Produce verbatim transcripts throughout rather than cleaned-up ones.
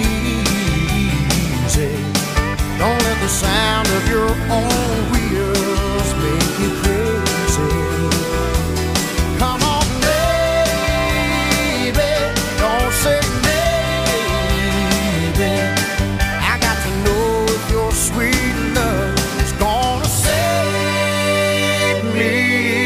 easy. Don't let the sound of your own wheels make you crazy. Come on, baby, don't say maybe. I got to know if your sweet love is gonna save me.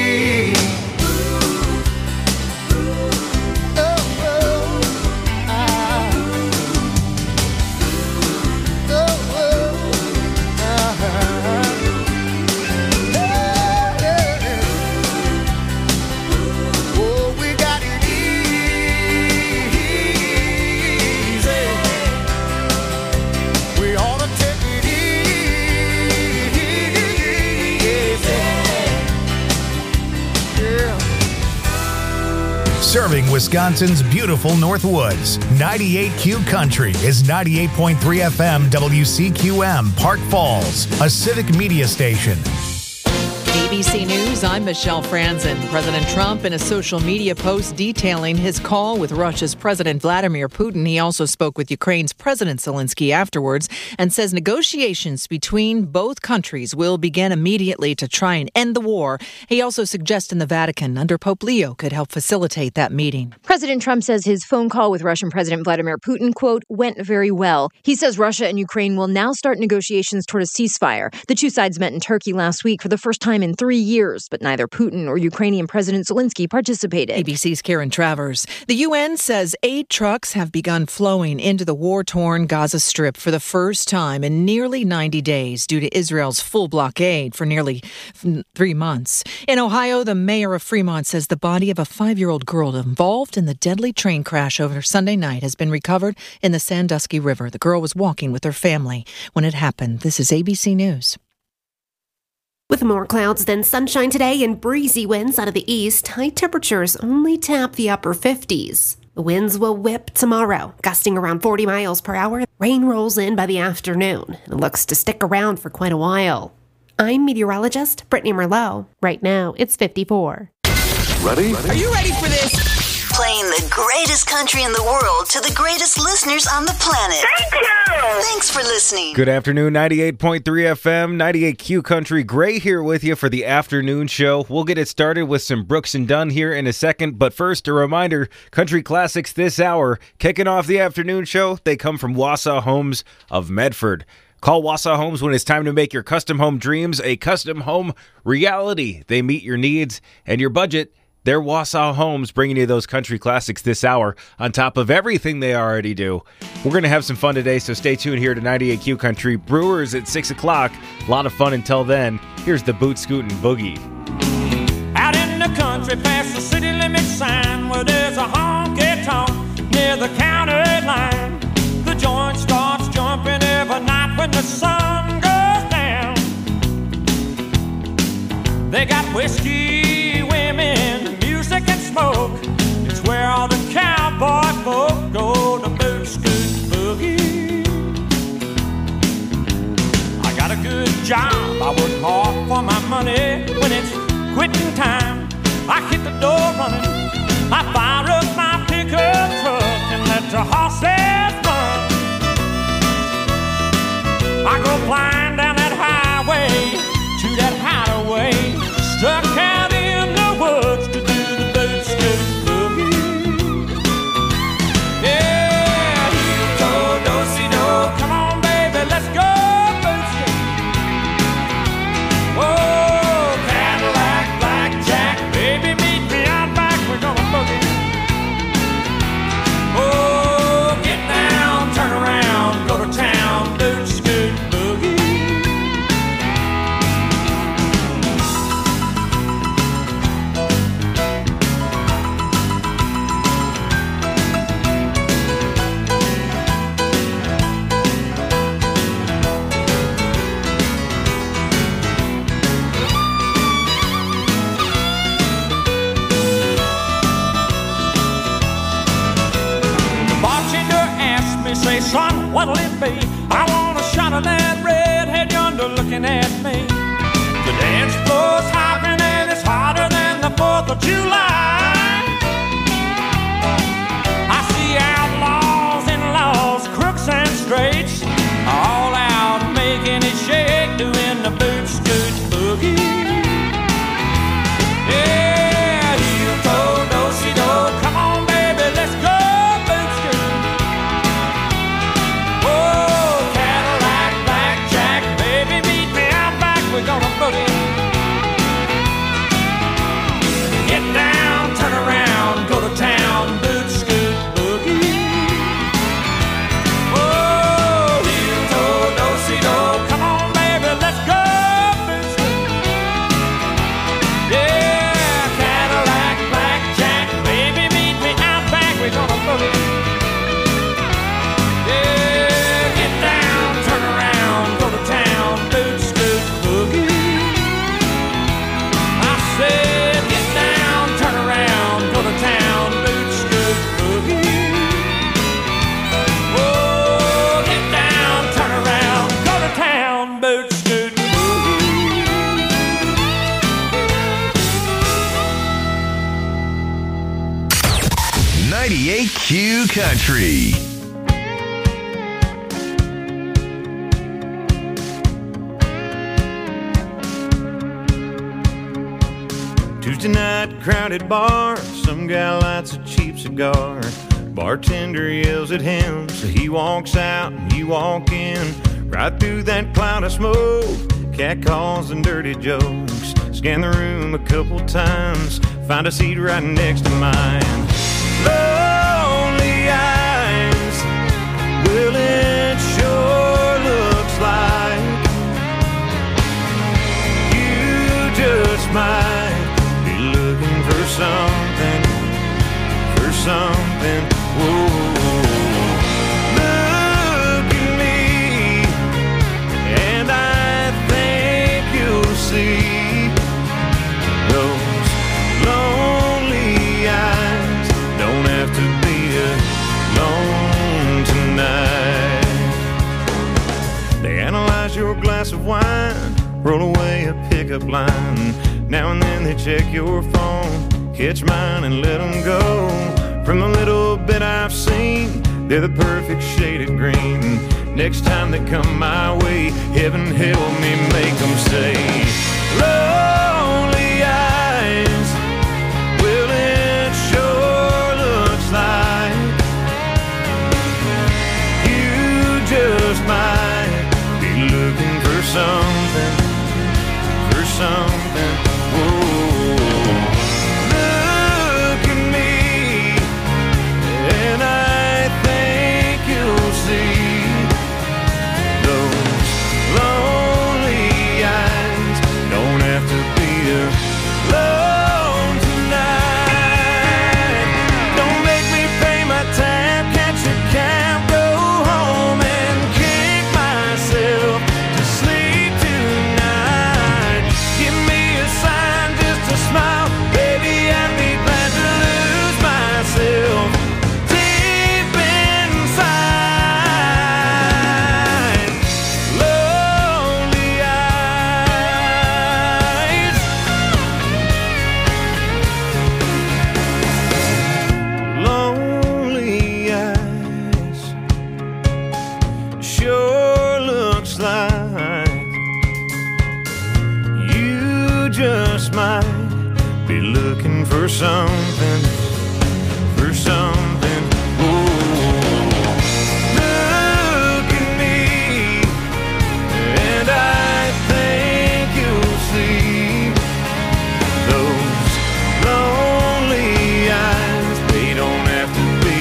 Serving Wisconsin's beautiful Northwoods. ninety-eight Q Country is ninety-eight point three F M W C Q M, Park Falls, a civic media station. A B C News, I'm Michelle Franzen. President Trump, in a social media post detailing his call with Russia's President Vladimir Putin, he also spoke with Ukraine's President Zelensky afterwards and says negotiations between both countries will begin immediately to try and end the war. He also suggested the Vatican under Pope Leo could help facilitate that meeting. President Trump says his phone call with Russian President Vladimir Putin, quote, went very well. He says Russia and Ukraine will now start negotiations toward a ceasefire. The two sides met in Turkey last week for the first time in three years, but neither Putin or Ukrainian President Zelensky participated. A B C's Karen Travers. The U N says aid trucks have begun flowing into the war-torn Gaza Strip for the first time in nearly ninety days due to Israel's full blockade for nearly three months. In Ohio, the mayor of Fremont says the body of a five-year-old girl involved in the deadly train crash over Sunday night has been recovered in the Sandusky River. The girl was walking with her family when it happened. This is A B C News. With more clouds than sunshine today and breezy winds out of the east, high temperatures only tap the upper fifties. The winds will whip tomorrow, gusting around forty miles per hour. Rain rolls in by the afternoon. It looks to stick around for quite a while. I'm meteorologist Brittany Merlot. Right now, it's fifty-four. Ready? Are you ready for this? Playing the greatest country in the world to the greatest listeners on the planet. Thank you! Thanks for listening. Good afternoon, ninety-eight point three F M, ninety-eight Q Country. Gray here with you for the afternoon show. We'll get it started with some Brooks and Dunn here in a second, but first, a reminder, country classics this hour. Kicking off the afternoon show, they come from Wausau Homes of Medford. Call Wausau Homes when it's time to make your custom home dreams a custom home reality. They meet your needs and your budget. They're Wausau Homes, bringing you those country classics this hour on top of everything they already do. We're going to have some fun today, so stay tuned here to ninety-eight Q Country. Brewers at six o'clock. A lot of fun until then. Here's the Boot Scootin' Boogie. Out in the country past the city limit sign where there's a honky-tonk near the county line. The joint starts jumping every night when the sun goes down. They got whiskey, women, music and smoke. It's where all the cowboy folk go to Boot Scootin' Boogie. I got a good job, I work hard for my money. When it's quitting time, I hit the door running. I fire up my pickup truck and let the horses run. I go flying down that highway to that hideaway, stuck out in the woods to do the Boot Scootin' Boogie. Yeah, heel toe, do-si-do, come on baby, let's go boot scootin'. Oh, Cadillac, blackjack, baby meet me out back, we're gonna boogie. Oh, get down, turn around, go to town, Boot Scootin' Boogie. Say, son, what'll it be? I want a shot of that redhead yonder looking at me. The dance floor's hopping and it's hotter than the fourth of July. I see outlaws and laws, crooks and Q Country. Tuesday night, crowded bar. Some guy lights a cheap cigar. Bartender yells at him, so he walks out and you walk in. Right through that cloud of smoke, catcalls and dirty jokes. Scan the room a couple times, find a seat right next to mine. Lonely eyes, well it sure looks like you just might be looking for something, for something. Whoa. Look at me, and I think you'll see those lonely eyes don't have to be alone tonight. They analyze your glass of wine, roll away a pickup line. Now and then they check your phone, catch mine and let them go. From the little bit I've seen, they're the perfect shade of green. Next time they come my way, heaven help me make them say, lonely eyes, well it sure looks like you just might be looking for something, for something. Whoa. Look at me, and I think you'll see those lonely eyes don't have to be alone tonight. Don't make me pay my tab, catch a cab, go home and kick myself to sleep tonight. Give me a sign, just a smile, baby, I'd be glad to lose myself deep inside. Lonely eyes, lonely eyes, sure looks like you just might be looking for something, for something. Ooh. Look at me, and I think you'll see those lonely eyes. They don't have to be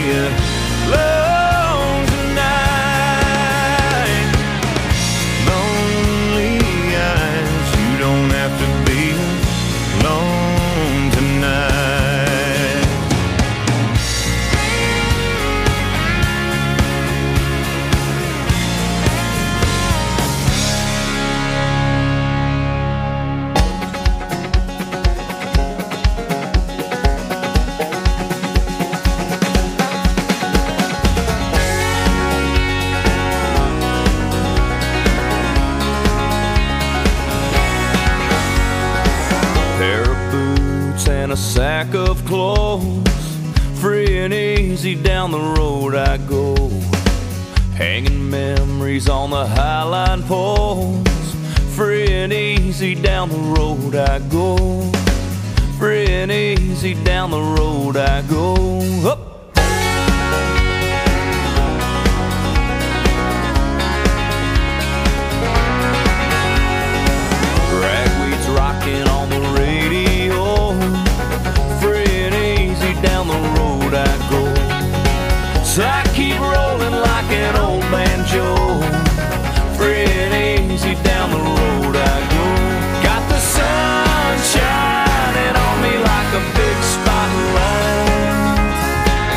alone tonight. Lonely eyes, you don't have to be alone tonight. Pair of boots and a sack of clothes, free and easy down the road I go, hanging memories on the highline poles. Free and easy down the road I go, free and easy down the road I go. Up. Ragweed's rocking on the radio, free and easy down the road I go. So I keep rolling like an old banjo, free and easy down the road I go. Got the sun shining on me like a big spotlight.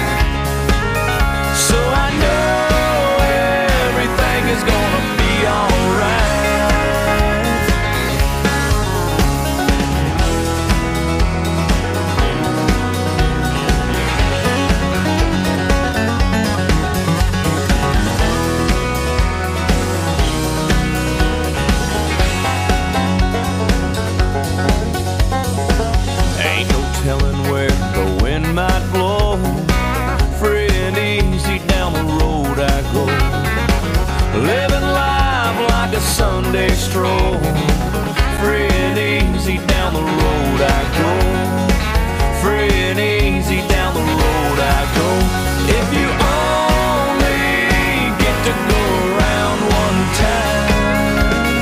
living life like a Sunday stroll. Free and easy down the road I go. Free and easy down the road I go. If you only get to go around one time,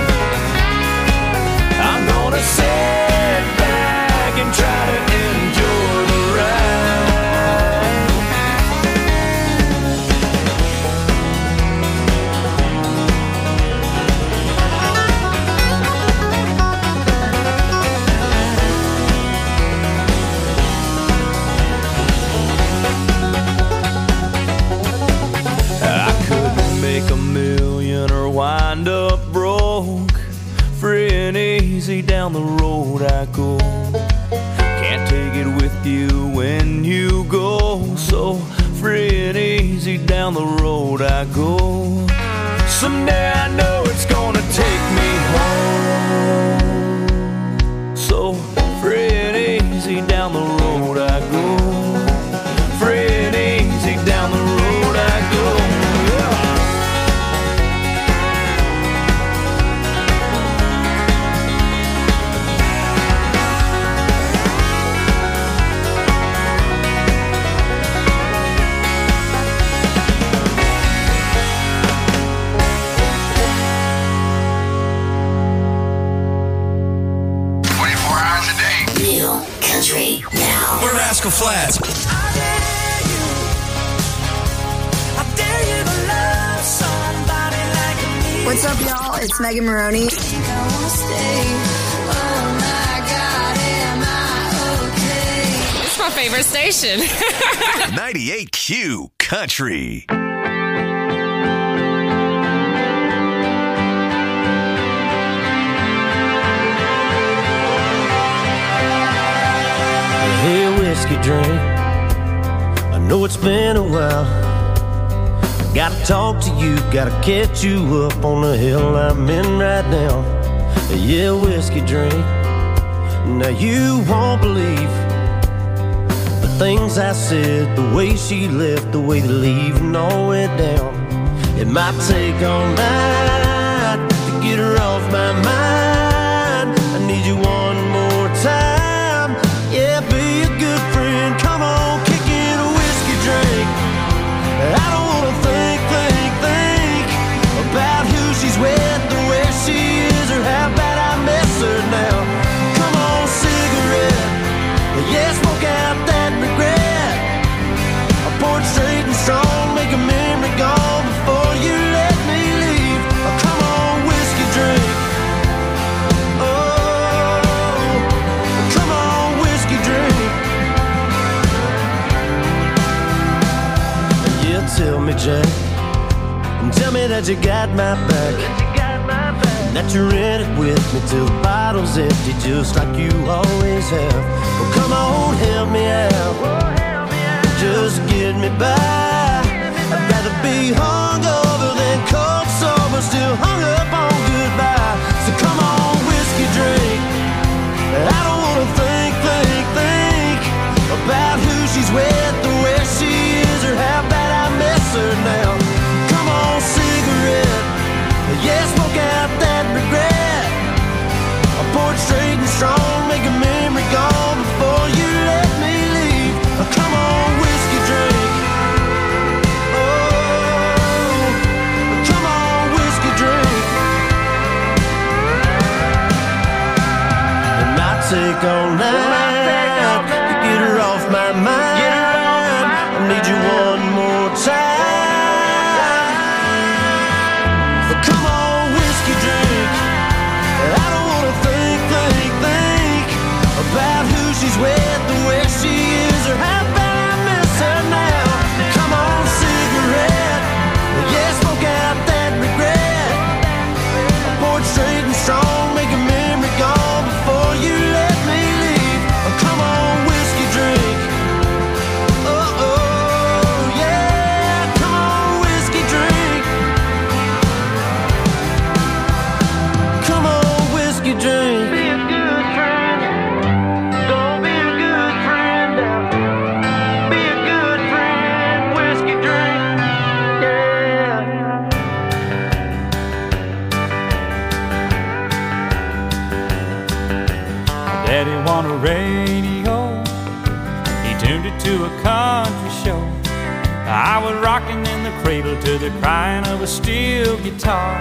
I'm gonna sit back and try to enjoy the ride. I couldn't make a million or wind up broke. Free and easy down the road I go. Can't take it with you when you go. So free and easy down the road I go. Someday I know it's gonna take me home. So free and easy down the road I go. Free and easy down the road I go. twenty-four hours a day. New country now. We're Rascal Flatts. What's up, y'all? It's Megan Maroney. It's my favorite station. ninety-eight Q Country. Hey, whiskey drink, I know it's been a while. Gotta talk to you, gotta catch you up on the hill I'm in right now. Yeah, whiskey drink, now you won't believe the things I said, the way she left, the way the leaving all went down. It might take all night to get her off my mind. I need you one more time. Yeah, be a good friend. Come on, kick in a whiskey drink. I don't wanna think, think, think about who she's with or where she is or how bad I miss her now. Come on, cigarette. Yeah, smoke out that regret. I pour it straight and strong, make a memory gone before you let me leave. Oh, come on, whiskey drink. Oh, come on, whiskey drink. Yeah, tell me, Jack, and tell me that you got my back, that you're in it with me till the bottle's empty, just like you always have. Well, come on, help me out, just get me by. I'd rather be hungover than cold sober, still hung up on goodbye. So come on, whiskey drink. I don't wanna think, think, think about who she's with or where she is or how bad I miss her now. Come on, cigarette. Yeah, smoke out that regret. I pour it straight and strong, make a memory gone before you let me leave. Oh, come on, whiskey drink. Oh, come on, whiskey drink. It might take all night to get her off my mind. I need you one more time. But come on, whiskey drink. I don't wanna think, think, think about who she's with or where she is or how bad I miss her now. Come on, cigarette. Yeah, smoke out that regret. I pour it straight and strong, make a memory gone before you let me leave. on a radio. He tuned it to a country show. I was rocking in the cradle to the crying of a steel guitar.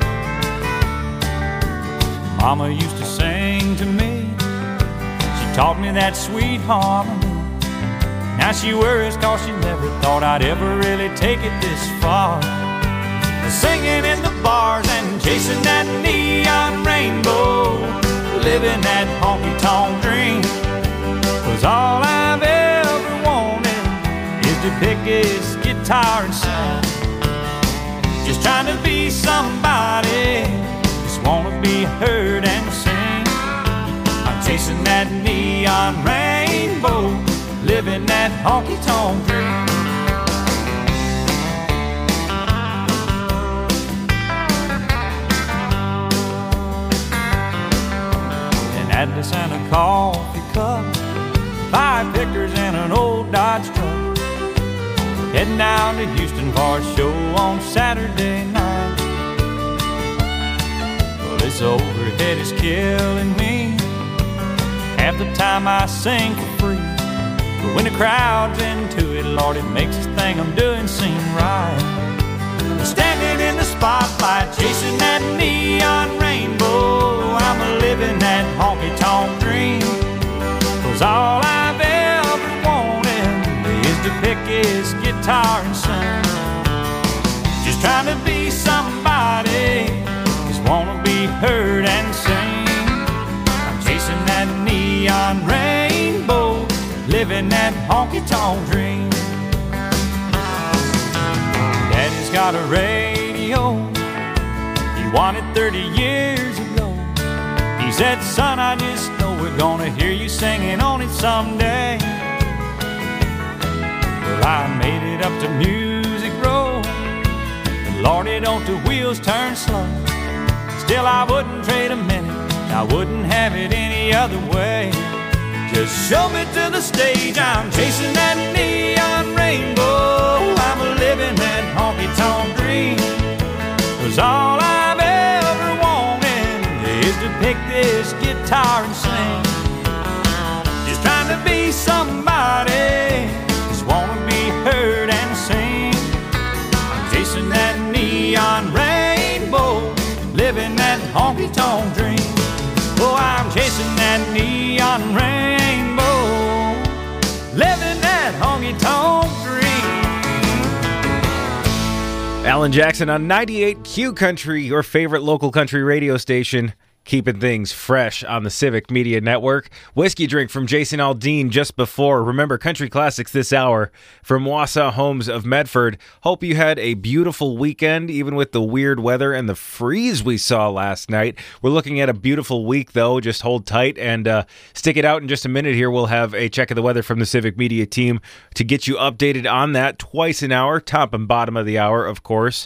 Mama used to sing to me. She taught me that sweet harmony. Now she worries cause she never thought I'd ever really take it this far. Singing in the bars and chasing that neon rainbow, living that honky-tonk dream. Was all I've ever wanted is to pick his guitar and sing. Just trying to be somebody, just wanna be heard and sing. I'm chasing that neon rainbow, living that honky-tonk dream. Atlas and a coffee cup, five pickers and an old Dodge truck. Heading down to Houston for a show on Saturday night. Well, this overhead is killing me. Half the time I sing for free, but when the crowd's into it, Lord, it makes this thing I'm doing seem right. Standing in the spotlight, chasing that neon rainbow, I'm a living that honky-tonk dream. Cause all I've ever wanted is to pick his guitar and sing. Just trying to be somebody, just wanna be heard and sing. I'm chasing that neon rainbow, living that honky-tonk dream. Daddy's got a radio, he won it thirty years ago. He said, son, I just know we're gonna hear you singing on it someday. Well, I made it up to Music Row, and Lordy, don't the wheels turn slow. Still, I wouldn't trade a minute, I wouldn't have it any other way. Just show me to the stage, I'm chasing that neon rainbow, I'm a living that honky-tonk dream. Cause all I've ever wanted is to pick this guitar and sing. Just trying to be somebody, just wanna be heard and sing. I'm chasing that neon rainbow, living that honky-tonk dream. Oh, I'm chasing that neon rainbow, living that honky-tonk dream. Alan Jackson on ninety-eight Q Country, your favorite local country radio station. Keeping things fresh on the Civic Media Network. Whiskey Drink from Jason Aldean just before. Remember, Country Classics this hour from Wausau Homes of Medford. Hope you had a beautiful weekend, even with the weird weather and the freeze we saw last night. We're looking at a beautiful week, though. Just hold tight and uh, stick it out in just a minute here. We'll have a check of the weather from the Civic Media team to get you updated on that twice an hour, top and bottom of the hour, of course.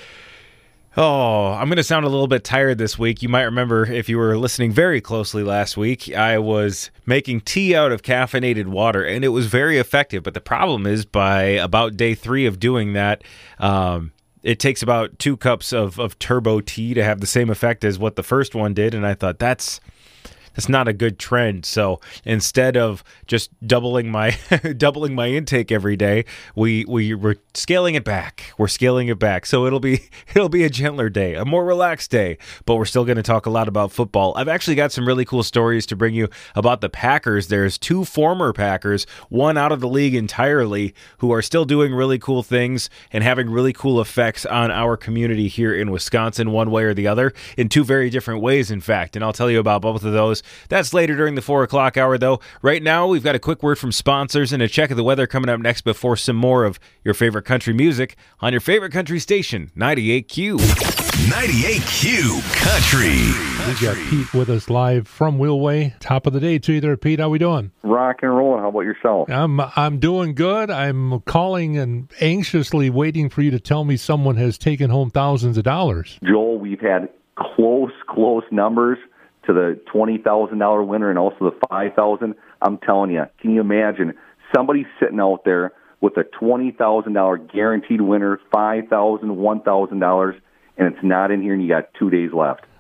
Oh, I'm going to sound a little bit tired this week. You might remember if you were listening very closely last week, I was making tea out of caffeinated water, and it was very effective. But the problem is by about day three of doing that, um, it takes about two cups of, of turbo tea to have the same effect as what the first one did. And I thought, that's... That's not a good trend. So instead of just doubling my doubling my intake every day, we we we're scaling it back. We're scaling it back. So it'll be it'll be a gentler day, a more relaxed day. But we're still going to talk a lot about football. I've actually got some really cool stories to bring you about the Packers. There's two former Packers, one out of the league entirely, who are still doing really cool things and having really cool effects on our community here in Wisconsin, one way or the other, in two very different ways, in fact. And I'll tell you about both of those. That's later during the four o'clock hour, though. Right now, we've got a quick word from sponsors and a check of the weather coming up next before some more of your favorite country music on your favorite country station, ninety-eight Q. ninety-eight Q Country. We've got Pete with us live from Wheelway. Top of the day to you there, Pete. How we doing? Rock and rolling. How about yourself? I'm I'm doing good. I'm calling and anxiously waiting for you to tell me someone has taken home thousands of dollars. Joel, we've had close, close numbers to the twenty thousand dollars winner and also the five thousand dollars. I'm telling you, can you imagine somebody sitting out there with a twenty thousand dollars guaranteed winner, five thousand dollars, one thousand dollars, and it's not in here and you got two days left?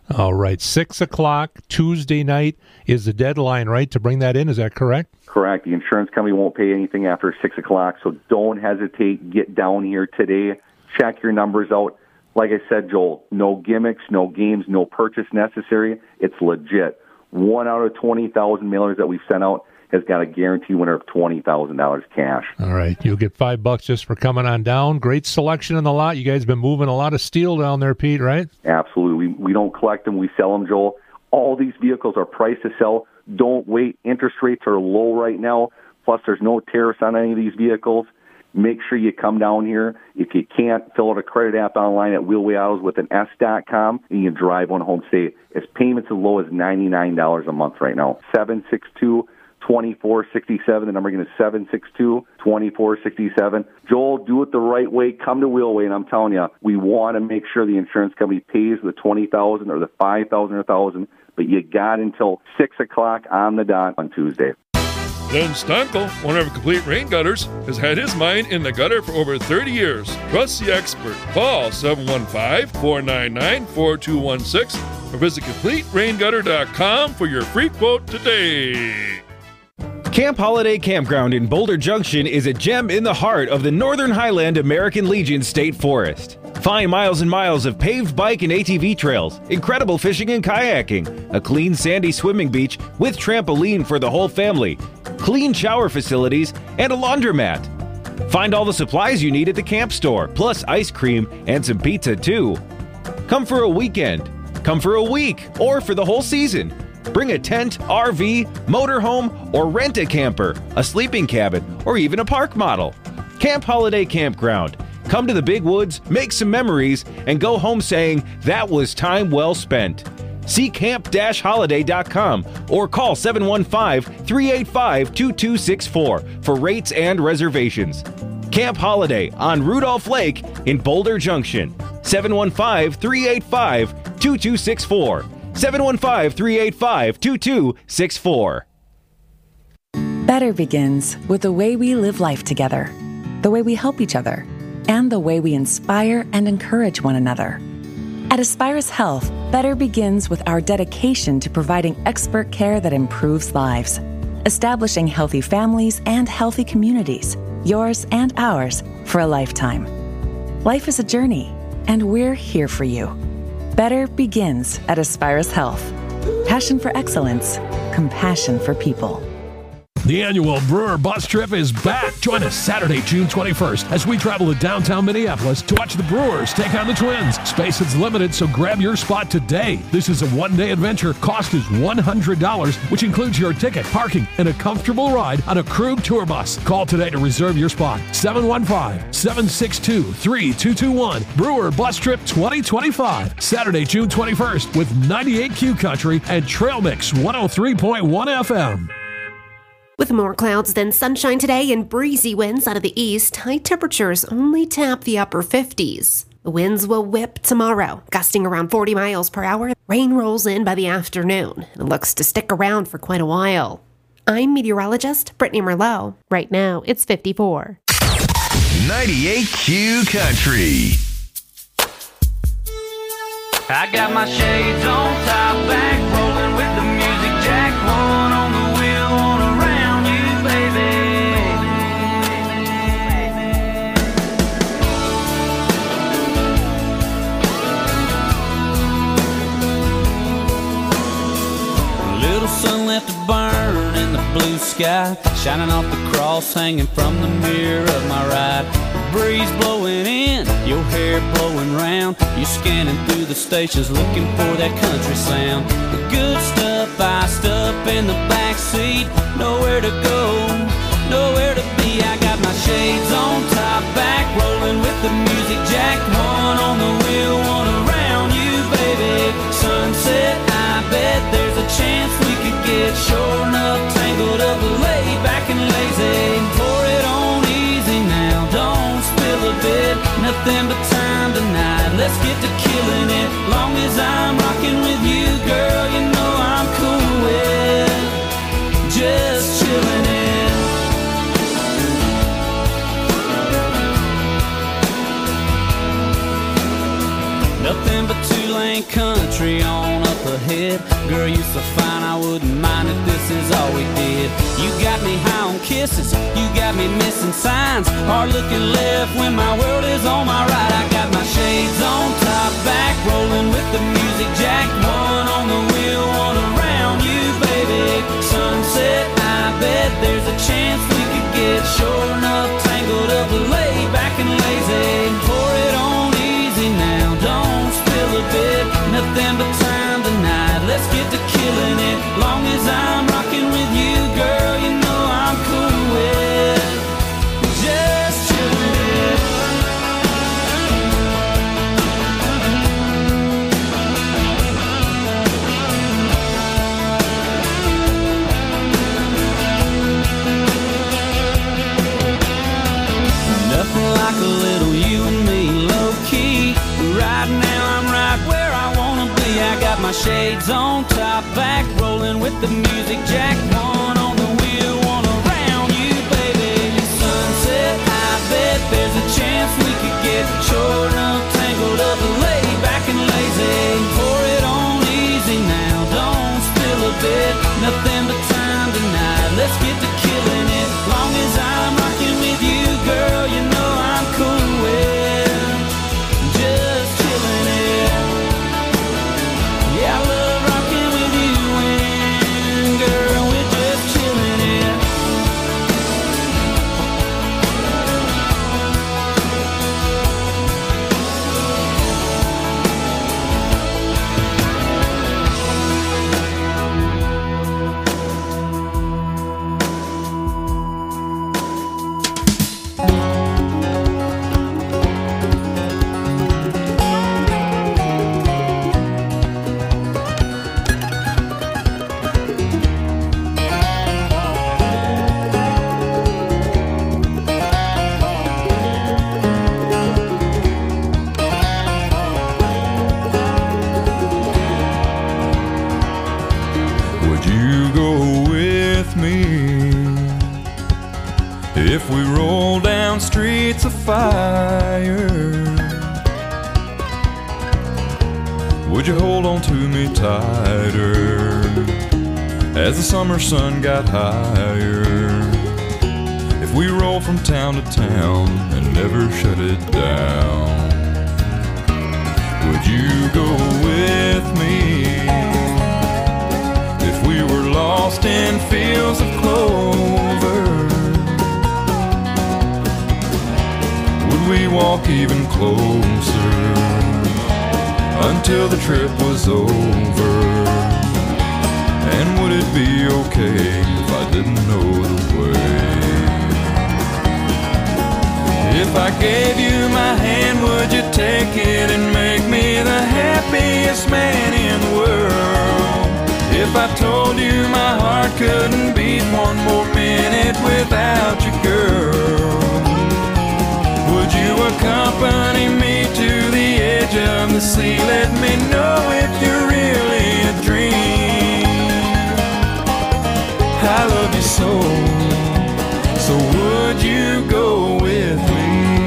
All right. six o'clock Tuesday night is the deadline, right, to bring that in? Is that correct? Correct. The insurance company won't pay anything after six o'clock, so don't hesitate. Get down here today. Check your numbers out. Like I said, Joel, no gimmicks, no games, no purchase necessary. It's legit. One out of twenty thousand mailers that we've sent out has got a guaranteed winner of twenty thousand dollars cash. All right. You'll get five bucks just for coming on down. Great selection in the lot. You guys have been moving a lot of steel down there, Pete, right? Absolutely. We, we don't collect them. We sell them, Joel. All these vehicles are priced to sell. Don't wait. Interest rates are low right now. Plus, there's no tariffs on any of these vehicles. Make sure you come down here. If you can't, fill out a credit app online at Wheelway Autos with an S dot com, and you can drive one home safe. It's payments as low as ninety-nine dollars a month right now. seven six two, two four six seven. The number again is seven six two, two four six seven. Joel, do it the right way. Come to Wheelway, and I'm telling you, we want to make sure the insurance company pays the twenty thousand dollars or the five thousand dollars or one thousand dollars, but you got until six o'clock on the dot on Tuesday. Len Stankel, one of our Complete Rain Gutters, has had his mind in the gutter for over thirty years. Trust the expert. Call seven one five, four nine nine, four two one six or visit complete rain gutter dot com for your free quote today. Camp Holiday Campground in Boulder Junction is a gem in the heart of the Northern Highland American Legion State Forest. Find miles and miles of paved bike and A T V trails, incredible fishing and kayaking, a clean sandy swimming beach with trampoline for the whole family, clean shower facilities, and a laundromat. Find all the supplies you need at the camp store, plus ice cream and some pizza too. Come for a weekend, come for a week, or for the whole season. Bring a tent, R V, motorhome, or rent a camper, a sleeping cabin, or even a park model. Camp Holiday Campground. Come to the big woods, make some memories, and go home saying, that was time well spent. See camp dash holiday dot com or call seven one five, three eight five, two two six four for rates and reservations. Camp Holiday on Rudolph Lake in Boulder Junction. seven one five, three eight five, two two six four. seven one five, three eight five, two two six four. Better begins with the way we live life together, the way we help each other, and the way we inspire and encourage one another. At Aspirus Health, better begins with our dedication to providing expert care that improves lives, establishing healthy families and healthy communities, yours and ours, for a lifetime. Life is a journey, and we're here for you. Better begins at Aspirus Health. Passion for excellence, compassion for people. The annual Brewer Bus Trip is back. Join us Saturday, June twenty-first, as we travel to downtown Minneapolis to watch the Brewers take on the Twins. Space is limited, so grab your spot today. This is a one-day adventure. Cost is one hundred dollars, which includes your ticket, parking, and a comfortable ride on a Krug tour bus. Call today to reserve your spot. seven one five, seven six two, three two two one. Brewer Bus Trip twenty twenty-five. Saturday, June twenty-first, with ninety-eight Q Country and Trail Mix one oh three point one F M. With more clouds than sunshine today and breezy winds out of the east, high temperatures only tap the upper fifties. The winds will whip tomorrow, gusting around forty miles per hour. Rain rolls in by the afternoon and looks to stick around for quite a while. I'm meteorologist Brittany Merlot. Right now, it's fifty-four. ninety-eight Q Country. I got my shades on, top back, rolling with the music jack, one on the wheel, one around you, baby. A little sun left to burn in the blue sky, shining off the cross hanging from the mirror of my ride. Breeze blowing in, your hair blowing round. You're scanning through the stations looking for that country sound. The good stuff iced up in the backseat. Nowhere to go, nowhere to be. I got my shades on, top back, rolling with the music jack. One on the wheel, one around you, baby. Sunset, I bet there's a chance we could get sure enough tangled up, laid back and lazy. Pour it on easy now, don't spill a bit. Nothing but time tonight, let's get to killing it. Long as I'm rocking with you, girl, you know I'm cool with just chilling it. Nothing but two ain't country on up ahead. Girl, you so fine, I wouldn't mind if this is all we did. You got me high on kisses, you got me missing signs. Hard looking left when my world is on my right. I got my shades on, top back, rolling with the music jack. One on the wheel, one around you, baby. Sunset, I bet there's a chance we could get sure enough tangled up, laid back and lazy. Pour it on easy now, don't spill a bit. Nothing but time tonight, let's get to killing it. Long as I'm rocking with you, girl, you know I'm cool with just chilling it. Nothing like a little you and me, low key. Right now I'm right where I wanna be. I got my shades on, top back, rolling with the music jack. One on the wheel, one around you, baby. Sunset, I bet there's a chance we could get short enough, tangled up, laid back and lazy. Pour it on easy now, don't spill a bit. Nothing but time tonight, let's get to killing it. Long as I'm rocking with you, girl, you know I'm cool with just chilling it. Yeah, I love rocking with you and girl, we're just chilling it. Would you go with me if we roll down streets of fire? Would you hold on to me tighter as the summer sun got higher? If we roll from town to town and never shut it down, would you go with me? If we were lost in fields of clover, would we walk even closer until the trip was over? And would it be okay if I didn't know the way? If I gave you my hand, would you take it and make me the happiest man in the world? If I told you my heart couldn't beat one more minute without you, girl, would you accompany me to the edge of the sea? Let me know if you're really a dream. I love you so, so would you go with me?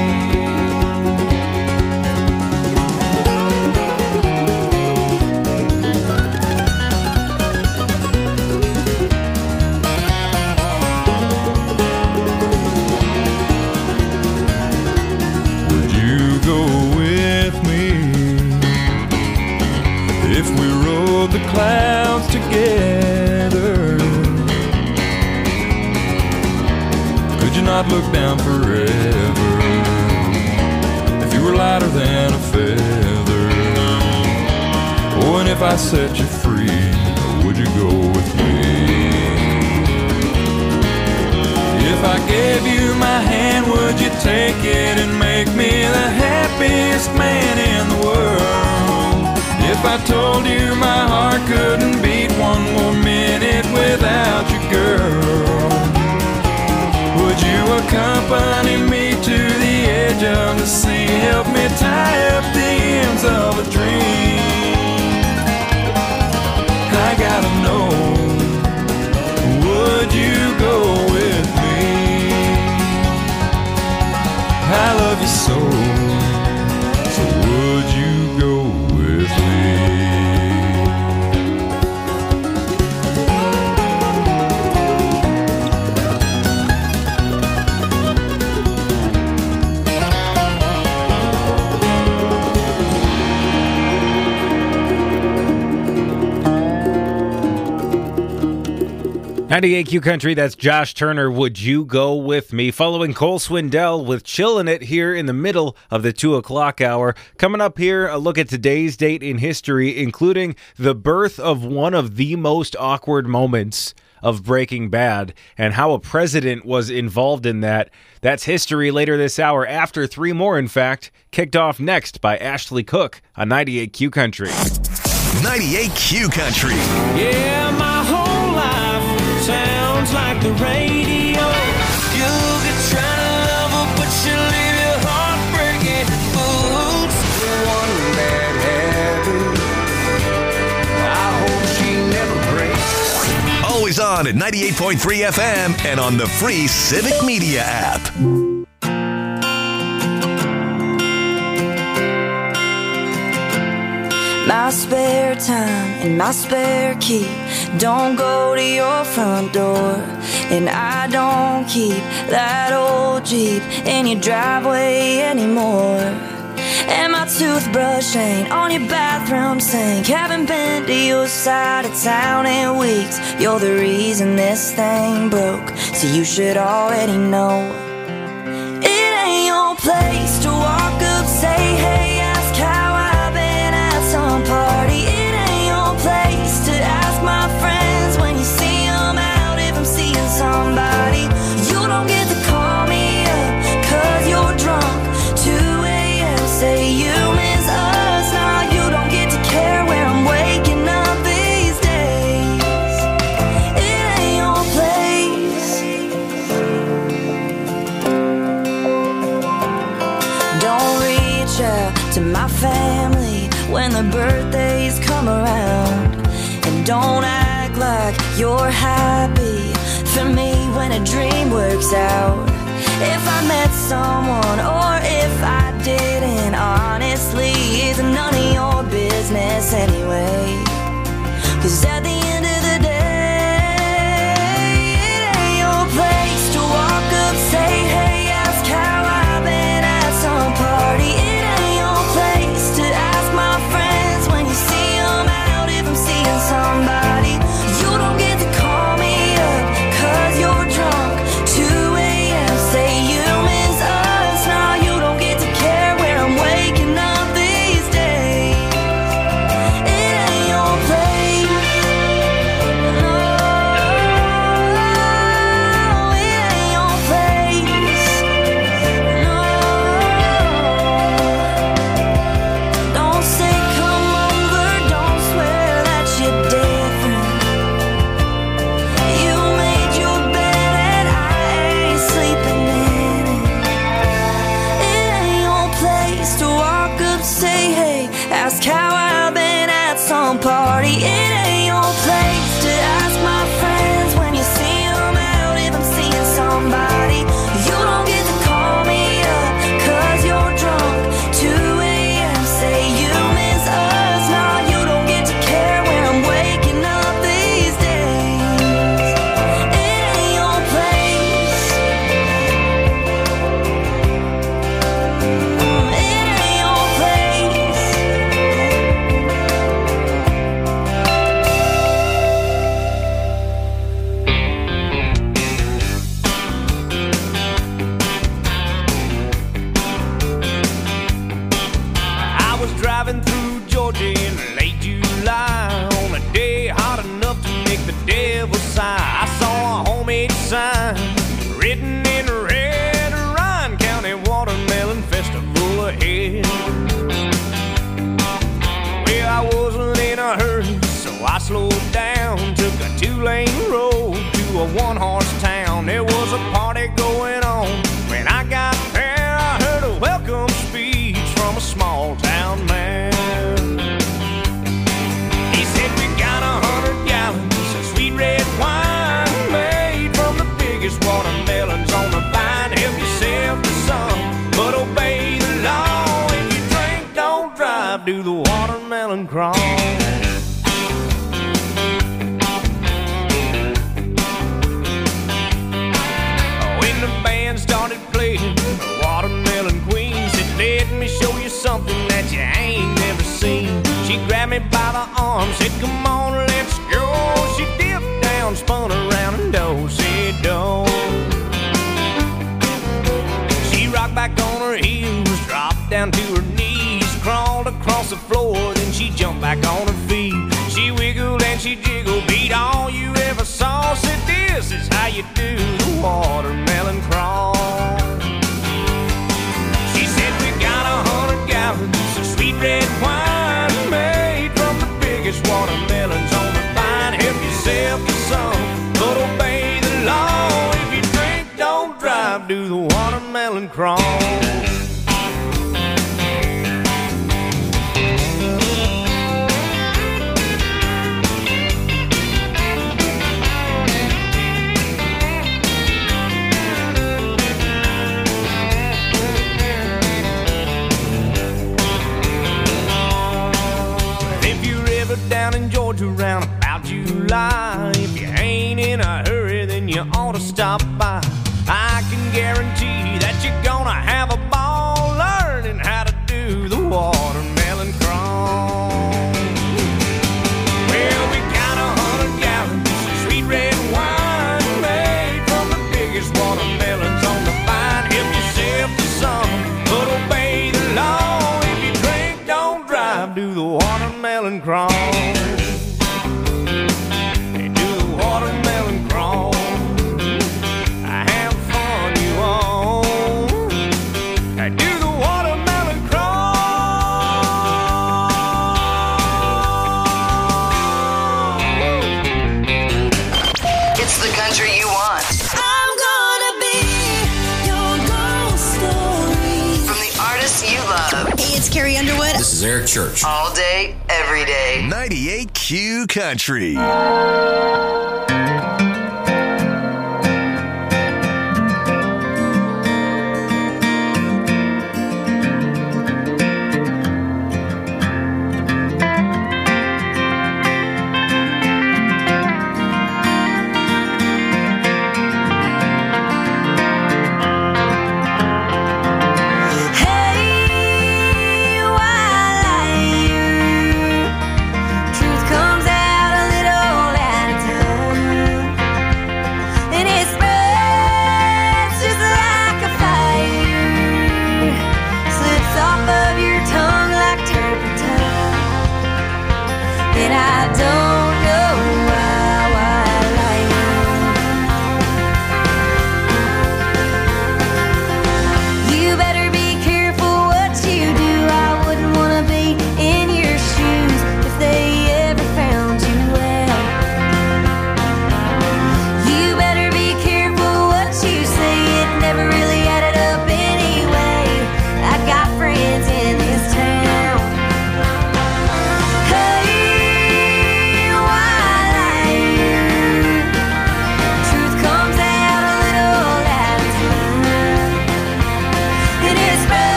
If we rode the clouds together, could you not look down forever? If you were lighter than a feather, oh, and if I set you free, would you go with me? If I gave you my hand, would you take it and make me the happiest man in the world? If I told you my heart couldn't beat one more minute without you, girl, would you accompany me to the edge of the sea? Help me tie up the ends of a dream. I gotta know, would you go with me? I love you so, so would you go with me? ninety-eight Q Country, that's Josh Turner, Would You Go With Me? Following Cole Swindell with Chillin' It here in the middle of the two o'clock hour. Coming up here, a look at today's date in history, including the birth of one of the most awkward moments of Breaking Bad and how a president was involved in that. That's history later this hour, after three more, in fact, kicked off next by Ashley Cook on ninety-eight Q Country. ninety-eight Q Country. Yeah, my whole life sounds like the radio. You could try to love her, but she'll leave your heart breaking boots. The one that happened, I hope she never breaks. Always on at ninety-eight point three F M and on the free Civic Media app. My spare time and my spare key don't go to your front door, and I don't keep that old Jeep in your driveway anymore. And my toothbrush ain't on your bathroom sink. Haven't been to your side of town in weeks. You're the reason this thing broke, so you should already know. It ain't your place to walk up, say hey, ask how I've been at some party. It ain't your place to ask my friends when you see them out if I'm seeing somebody. You don't get to call me up cause you're drunk. two a.m. say you miss us. Now you don't get to care where I'm waking up these days. It ain't your place. Don't reach out to my family when the birthdays come around, and don't act like you're happy for me when a dream works out. If I met someone or if I didn't, honestly, it's none of your business anyway. Cause at the end of the day, it ain't your place to walk up, say hey, ask how I've been at some party. It ain't your place to ask my friends when you see them out if I'm seeing somebody. You don't get to call me up cause you're drunk. two a.m. say you miss us. Now you don't get to care where I'm waking up these days. It ain't your place. No, it ain't your place. No, don't say come over, don't swear that you're different. You made your bed and I ain't sleeping in it. It ain't your place to walk up, say hey, ask how I've been at some party. It ain't your place to ask my friends when you see them out if I'm seeing somebody. You don't get to call me up cause you're drunk. two a.m. say you miss us. Now you don't get to care where I'm waking up these days. It ain't your place. Mm, it ain't your place. I was driving through Georgia in late July on a day hot enough to make the devil sigh. I saw a homemade sign written in red, Ryan County Watermelon Festival ahead. Well, I wasn't in a hurry, so I slowed down, took a two-lane road to a one-horse town. There was a party going on. When I got there, I heard a welcome speech from a small-town man. He said, we got a hundred gallons of sweet red wine made from the biggest watermelons on the vine. Help yourself to some, but obey the law. If you drink, don't drive, do the watermelon crawl. When the band started playing, the Watermelon Queen said, let me show you something that you ain't never seen. She grabbed me by the arm, said, come on, let's go. She dipped down, spun around, and she jumped back on her feet. She wiggled and she jiggled, beat all you ever saw. Said this is how you do the watermelon crawl. She said we got a hundred gallons of sweet red wine made from the biggest watermelons on the vine. Help yourself to some, but obey the law. If you drink, don't drive, do the watermelon crawl. Down in Georgia round about July, if you ain't in a hurry, then you ought to stop by. I can guarantee that you're gonna have a ball learning how to do the watermelon crawl. Well, we got a hundred gallons of sweet red wine made from the biggest watermelons on the vine. Help yourself to some, but obey the law. If you drink, don't drive, do the watermelon crawl. Carrie Underwood. This is Eric Church. All day, every day. ninety-eight Q Country. Truth comes out a little at a time.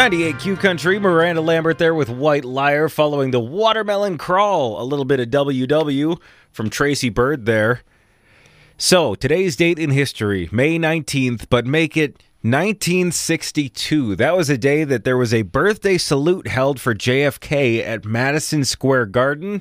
ninety-eight Q Country, Miranda Lambert there with White Liar, following the Watermelon Crawl. A little bit of W W from Tracy Bird there. So, today's date in history, May nineteenth, but make it nineteen sixty-two. That was a day that there was a birthday salute held for J F K at Madison Square Garden.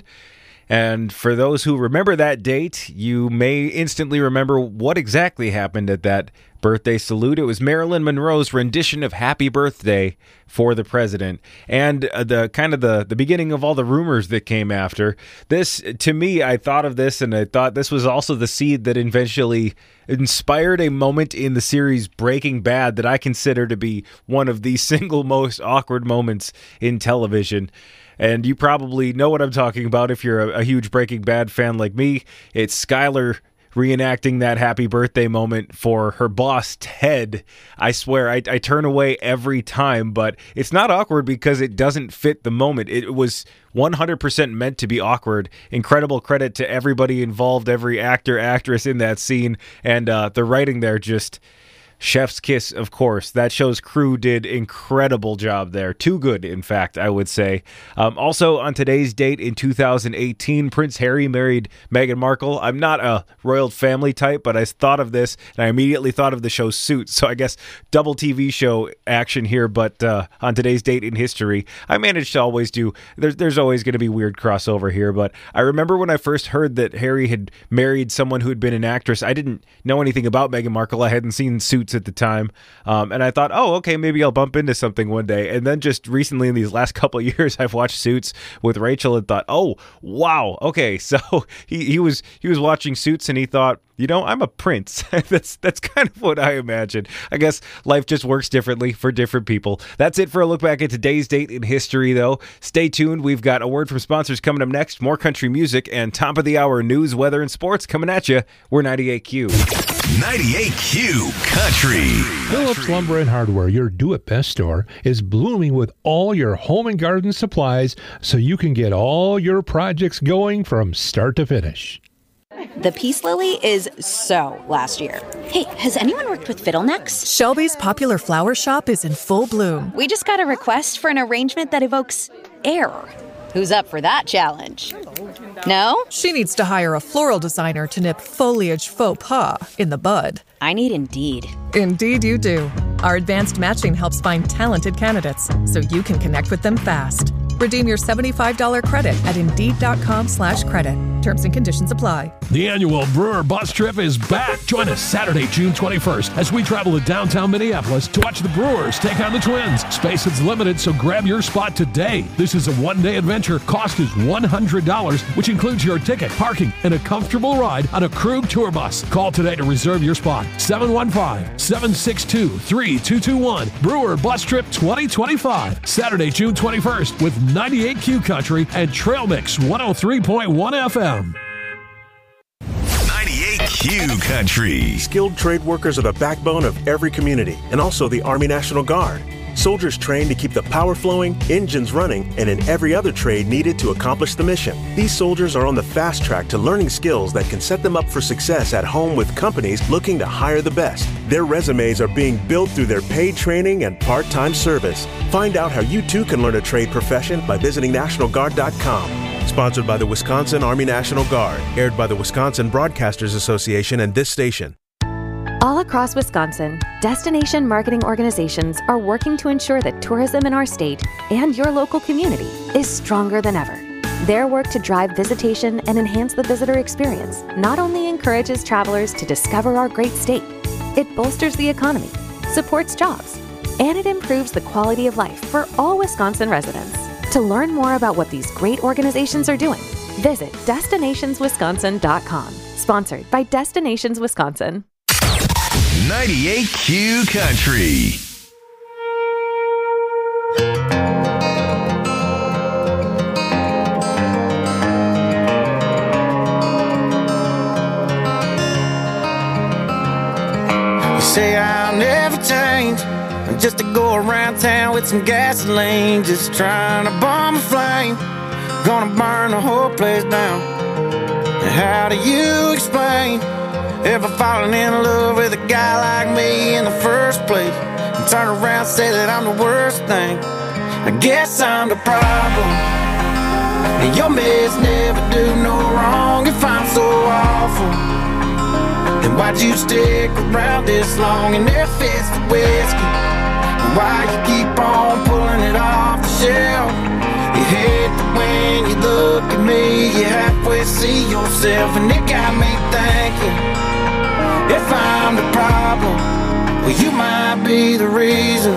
And for those who remember that date, you may instantly remember what exactly happened at that birthday salute. It was Marilyn Monroe's rendition of Happy Birthday for the president, and uh, the kind of the, the beginning of all the rumors that came after. This, to me, I thought of this, and I thought this was also the seed that eventually inspired a moment in the series Breaking Bad that I consider to be one of the single most awkward moments in television. And you probably know what I'm talking about if you're a, a huge Breaking Bad fan like me. It's Skyler reenacting that happy birthday moment for her boss, Ted. I swear, I, I turn away every time, but it's not awkward because it doesn't fit the moment. It was one hundred percent meant to be awkward. Incredible credit to everybody involved, every actor, actress in that scene, and uh, the writing there just... Chef's kiss, of course. That show's crew did incredible job there. Too good, in fact, I would say. Um, also, on today's date in two thousand eighteen, Prince Harry married Meghan Markle. I'm not a royal family type, but I thought of this, and I immediately thought of the show Suits. So I guess double T V show action here, but uh, on today's date in history, I managed to always do... There's, there's always going to be weird crossover here, but I remember when I first heard that Harry had married someone who had been an actress, I didn't know anything about Meghan Markle. I hadn't seen Suits at the time, um, and I thought, oh, okay, maybe I'll bump into something one day. And then just recently in these last couple of years, I've watched Suits with Rachel and thought, oh, wow, okay, so he, he was he was watching Suits and he thought, you know, I'm a prince. that's that's kind of what I imagine. I guess life just works differently for different people. That's it for a look back at today's date in history, though. Stay tuned. We've got a word from sponsors coming up next, more country music, and top of the hour news, weather, and sports coming at you. We're ninety-eight Q. ninety-eight Q Country. Phillips Lumber and Hardware, your do-it-best store, is blooming with all your home and garden supplies so you can get all your projects going from start to finish. The Peace Lily is so last year. Hey, has anyone worked with fiddlenecks? Shelby's popular flower shop is in full bloom. We just got a request for an arrangement that evokes air. Who's up for that challenge? No? She needs to hire a floral designer to nip foliage faux pas in the bud. I need Indeed. Indeed you do. Our advanced matching helps find talented candidates so you can connect with them fast. Redeem your seventy-five dollars credit at Indeed.com slash credit. Terms and conditions apply. The annual Brewer Bus Trip is back. Join us Saturday, June twenty-first, as we travel to downtown Minneapolis to watch the Brewers take on the Twins. Space is limited, so grab your spot today. This is a one-day adventure. Cost is one hundred dollars, which includes your ticket, parking, and a comfortable ride on a Krug tour bus. Call today to reserve your spot. seven one five, seven six two, three two two one. Brewer Bus Trip twenty twenty-five. Saturday, June twenty-first, with ninety-eight Q Country and Trail Mix one oh three point one F M. ninety-eight Q Country. Skilled trade workers are the backbone of every community and also the Army National Guard. Soldiers trained to keep the power flowing, engines running, and in every other trade needed to accomplish the mission. These soldiers are on the fast track to learning skills that can set them up for success at home with companies looking to hire the best. Their resumes are being built through their paid training and part-time service. Find out how you too can learn a trade profession by visiting National Guard dot com. Sponsored by the Wisconsin Army National Guard. Aired by the Wisconsin Broadcasters Association and this station. All across Wisconsin, destination marketing organizations are working to ensure that tourism in our state and your local community is stronger than ever. Their work to drive visitation and enhance the visitor experience not only encourages travelers to discover our great state, it bolsters the economy, supports jobs, and it improves the quality of life for all Wisconsin residents. To learn more about what these great organizations are doing, visit destinations wisconsin dot com. Sponsored by Destinations Wisconsin. ninety-eight Q Country. You say I'll never change, just to go around town with some gasoline, just trying to bomb a flame, gonna burn the whole place down. And how do you explain ever falling in love with a guy like me in the first place? and turn around and say that I'm the worst thing. I guess I'm the problem. And your mess never do no wrong. If I'm so awful, then why'd you stick around this long and there fits the whiskey? And why you keep on pulling it off the shelf? You hate that when you look at me, you halfway see yourself, and it got me thinking, if I'm the problem, well, you might be the reason.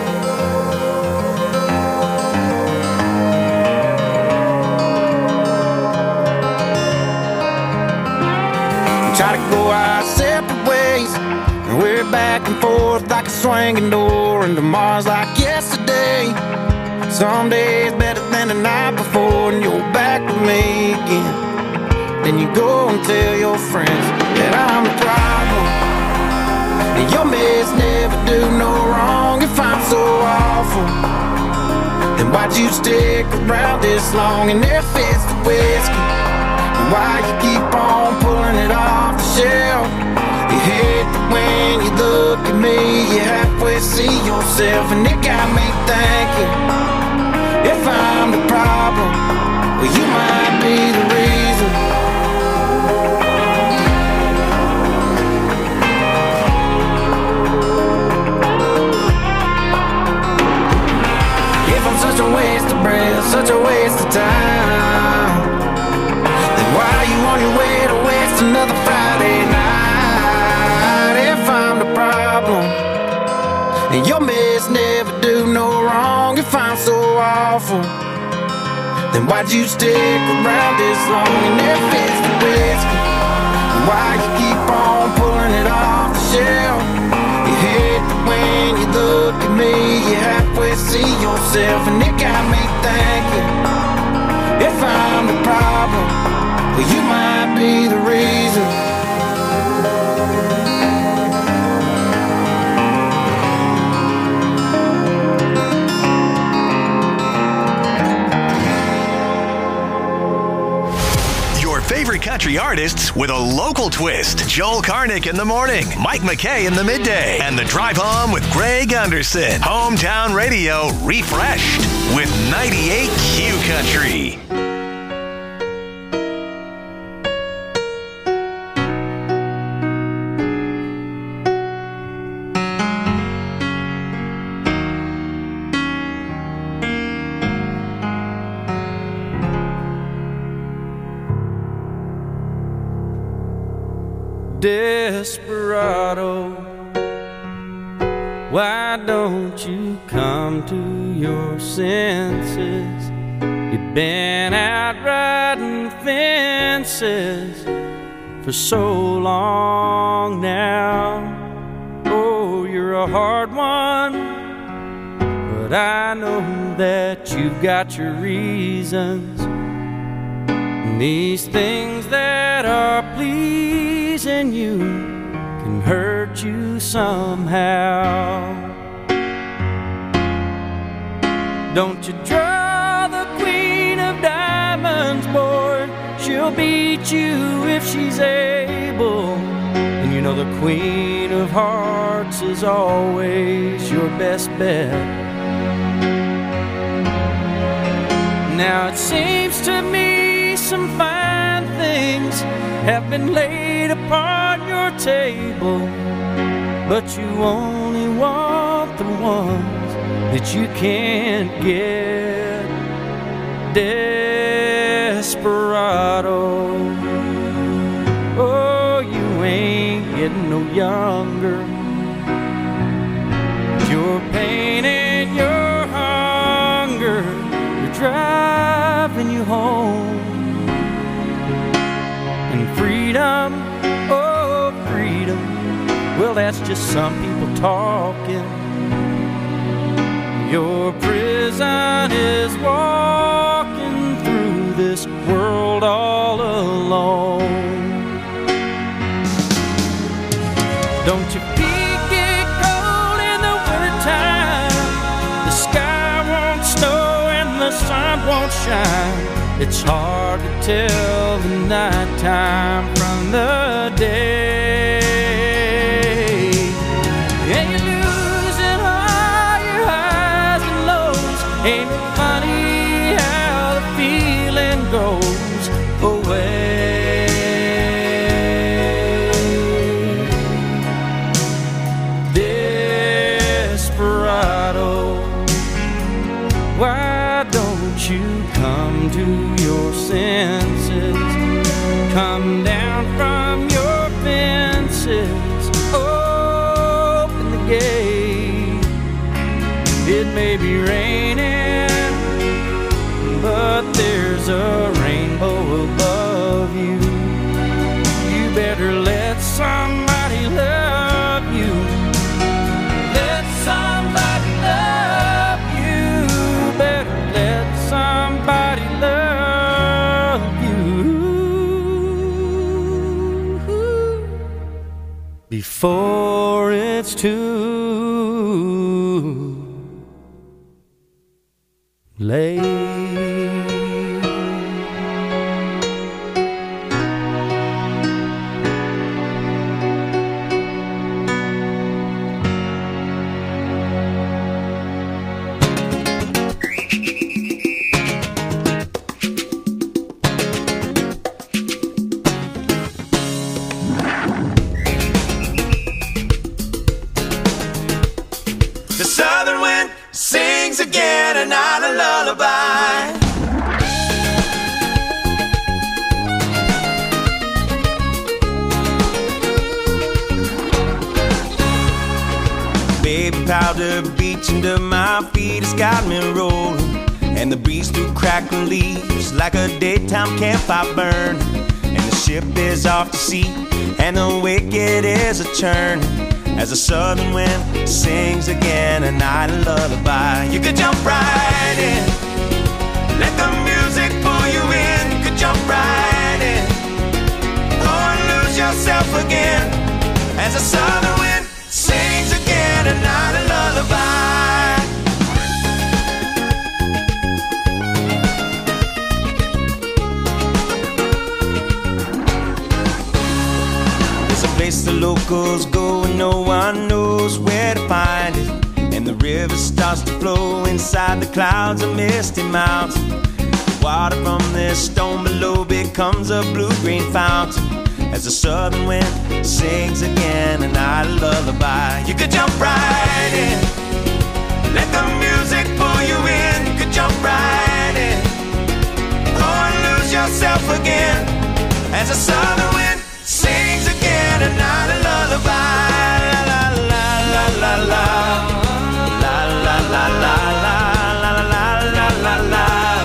Try to go our separate ways, and we're back and forth like a swinging door, and tomorrow's like yesterday. Some days better than the night before, and you're back with me again. Then you go and tell your friends that I'm the problem, and your mess never do no wrong. If I'm so awful, then why'd you stick around this long and there fits the whiskey? Why you keep on pulling it off the shelf? You hate that when you look at me, you halfway see yourself, and it got me thinking, if I'm the problem, well, you might be the reason. If I'm such a waste of breath, such a waste of time, why you on your way to waste another Friday night? If I'm the problem, and your mess never do no wrong. If I'm so awful, then why'd you stick around this long and there fits the whiskey? And why you keep on pulling it off the shelf? You hate that when you look at me, you halfway see yourself, and it got me thinking, if I'm the problem, well, you might be the reason. Your favorite country artists with a local twist. Joel Karnick in the morning, Mike McKay in the midday, and the drive home with Greg Anderson. Hometown radio refreshed with ninety-eight Q Country. Desperado, why don't you come to your senses? You've been out riding fences for so long now. Oh, you're a hard one, but I know that you've got your reasons. And these things that are pleasing you can hurt you somehow. Don't you draw the queen of diamonds, boy. She'll beat you if she's able. And you know the queen of hearts is always your best bet. Now it seems to me some fine things have been laid upon your table, but you only want the ones that you can't get. Desperado, oh, you ain't getting no younger. Your pain and your hunger are driving you home. And freedom, oh freedom, well that's just some people talking. Your prison is walking through this world all alone. Don't your feet get cold in the wintertime? The sky won't snow and the sun won't shine. It's hard to tell the nighttime from the day. And you're losing Funny how the feeling goes away. Desperado, why don't you come to your senses? Come down from your fences, open the gate. It may be raining, but there's a rainbow above you. You better let somebody love you. Let somebody love you. Better let somebody love you before it's too late. The southern wind sings again a night a lullaby. Baby powder beach under my feet has got me rolling, and the breeze through crackling leaves like a daytime campfire burn. And the ship is off to sea, and the wicked is a churn, as the southern wind sings again a night a lullaby. You could jump right in, let the music pull you in. You could jump right in, or lose yourself again, as the southern wind sings again a night a lullaby. There's a place the locals go and no one knows where to find it, and the river starts to flow inside the clouds of misty mountain. The water from this stone below becomes a blue-green fountain, as the southern wind sings again a night a lullaby. You could jump right in, let the music pull you in. You could jump right in, or lose yourself again, as the southern wind sings again a night a lullaby. La la la la la la la la la la la la la la la la.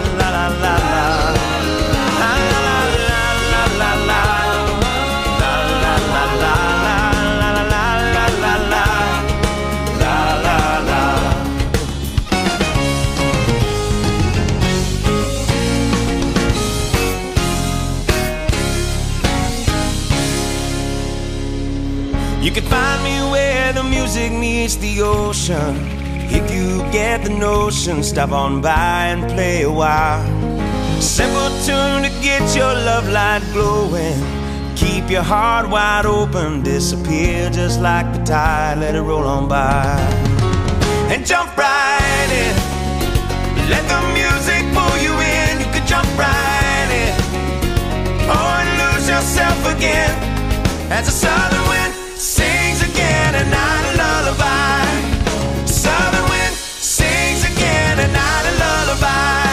You can find me where the music meets the ocean. If you get the notion, stop on by and play a while. Simple tune to get your love light glowing. Keep your heart wide open, disappear just like the tide, let it roll on by. And jump right in, let the music pull you in. You could jump right in, or lose yourself again, as the southern wind sings again a night a lullaby. Southern wind sings again a night a lullaby.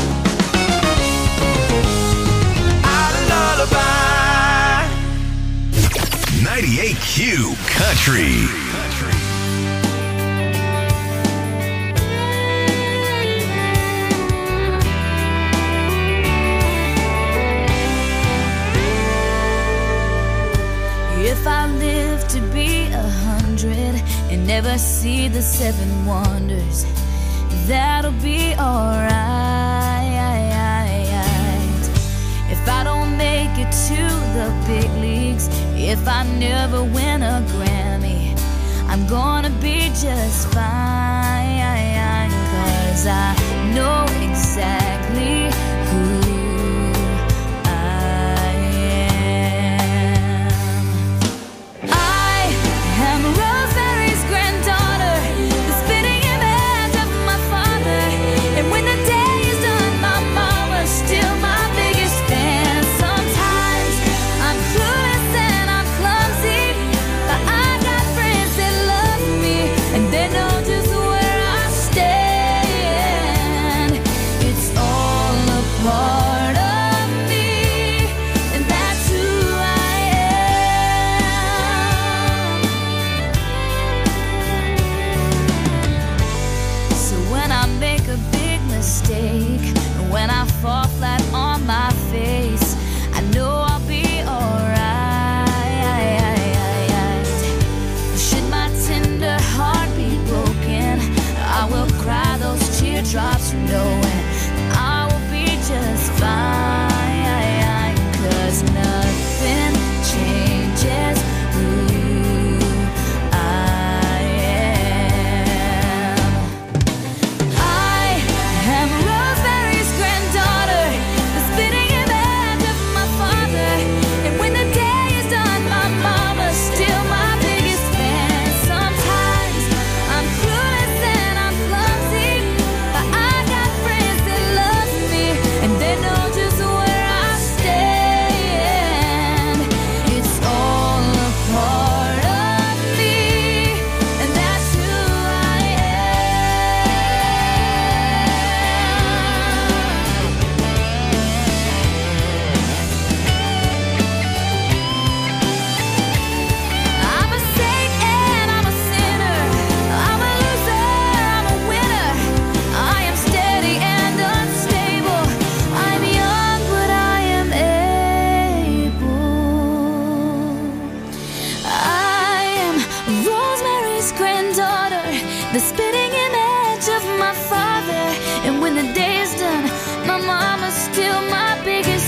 A lullaby. ninety-eight Q Country. If I live to be a hundred and never see the seven wonders, that'll be alright. If I don't make it to the big leagues, if I never win a Grammy, I'm gonna be just fine, 'cause I know exactly who Rosemary's granddaughter, the spitting image of my father. And when the knowing I will be just fine, 'cause nothing changes who I am. I am Rosemary's granddaughter, the spitting image of my father, and when the day is done, my mama's still my biggest fan. Sometimes I'm clueless and I'm clumsy, but I got friends that love me, and they know just where I stand. It's all a part of me, and that's who I I'm a saint and I'm a sinner. I'm a loser, I'm a winner. I am steady and unstable. I'm young, but I am able. I am Rosemary's granddaughter, the spitting image of my father. And when the day is done, my mama's still my biggest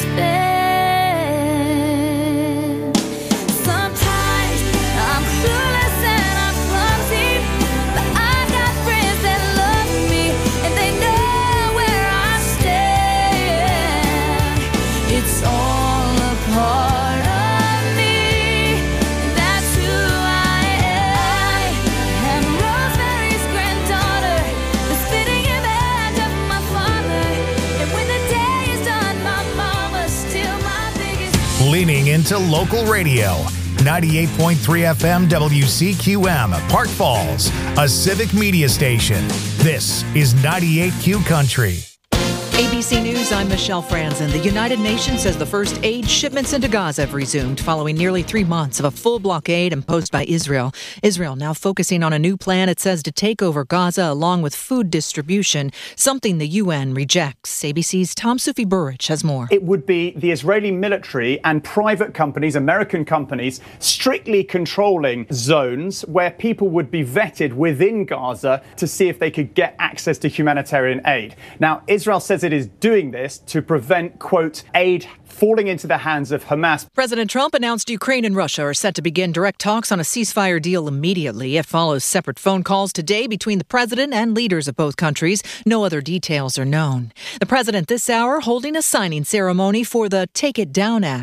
fan. Sometimes I'm clueless and I'm clumsy, but I got friends that love me, and they know where I stand. It's all a part of me, and that's who I am. Rosemary's granddaughter, the spitting image of my father, and when the day is done, my mama's still my biggest. Leaning into local radio. ninety-eight point three F M W C Q M, Park Falls, a civic media station. This is ninety-eight Q Country. A B C News, I'm Michelle Franzen. The United Nations says the first aid shipments into Gaza have resumed following nearly three months of a full blockade imposed by Israel. Israel now focusing on a new plan, it says, to take over Gaza along with food distribution, something the U N rejects. A B C's Tom Sufi Burrich has more. It would be the Israeli military and private companies, American companies, strictly controlling zones where people would be vetted within Gaza to see if they could get access to humanitarian aid. Now, Israel says it is doing this to prevent, quote, aid falling into the hands of Hamas. President Trump announced Ukraine and Russia are set to begin direct talks on a ceasefire deal immediately. It follows separate phone calls today between the president and leaders of both countries. No other details are known. The president this hour holding a signing ceremony for the Take It Down Act.